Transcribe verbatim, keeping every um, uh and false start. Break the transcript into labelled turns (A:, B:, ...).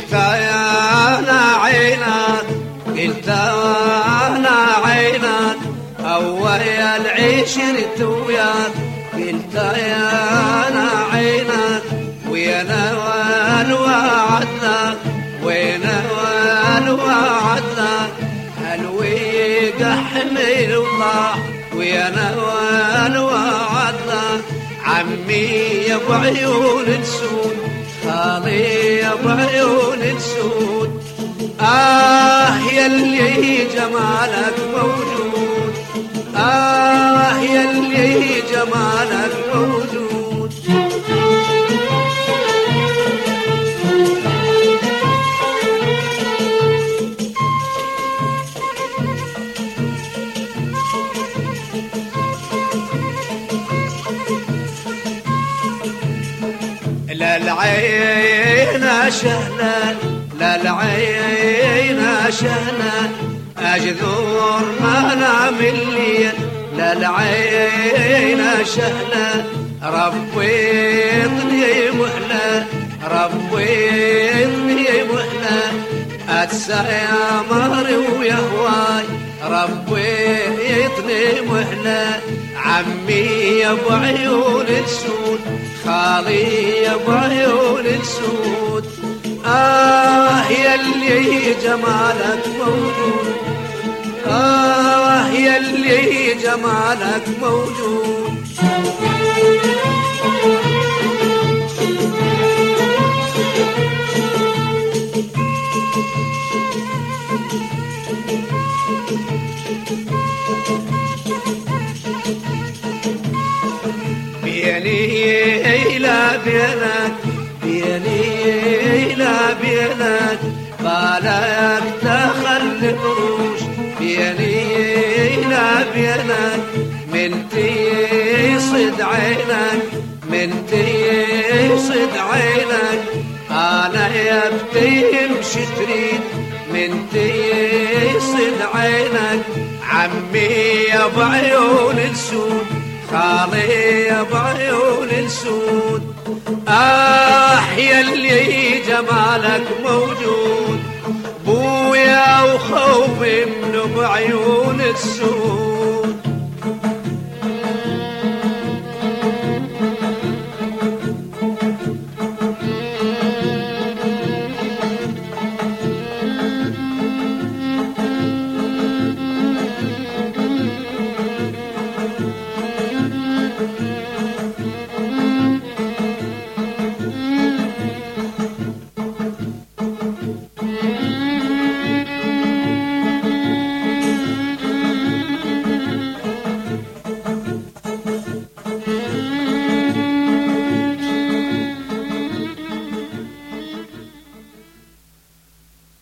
A: قلت يا انا عينك قلت انا عينك اول العشرة وياك قلت يا انا عينك ويا وعدنا وين وعدنا هالويق حمل وطاح ويا وعدنا عمي يا بعيون السود خالي يا بعيون السود آه يلي جمالك موجود آه يلي جمالك موجود لا العين شهنا لا العين شهنا أجذور ما نام الليل لا العين شهنا ربيتني مهلا ربيتني مهلا أتسامر ويهواي ربيتني مهلا عمي يا بعيون السود خالي يا بعيون السود آه يلي جمالك موجود آه يلي جمالك موجود بيني لا بينك بيني لا بينك بالك تخلي قروش بيني لا بينك من تصد عينك من تصد عينك انا يبتي مشي تريد من تصد عينك عمي يا بعيون السود خالي يا بعيون السود آه يلي جمالك موجود بويا وخوفي من بعيون السود